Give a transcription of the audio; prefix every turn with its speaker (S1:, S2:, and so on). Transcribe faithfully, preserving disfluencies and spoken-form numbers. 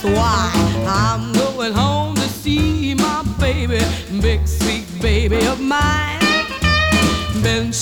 S1: That's why I'm going home to see my baby, big sweet baby of mine. Been